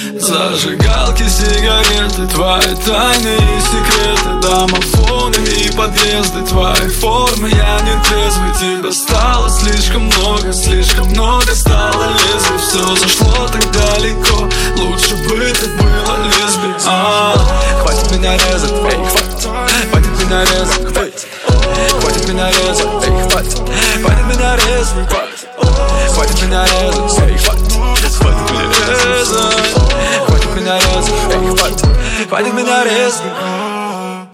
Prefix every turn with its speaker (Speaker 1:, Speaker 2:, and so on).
Speaker 1: Зажигалки, сигареты, твои тайны и секреты, домофоны и подъезды, твои формы, я не трезвый. Тебя стало слишком много стало лезвий. Все зашло так далеко, лучше бы ты была лесбией.
Speaker 2: Хватит меня резать, эй, хватит меня резать, хватит меня резать, эй, хватит меня резать, хватит меня резать, эй, хватит меня резать, эй, хватит меня резать.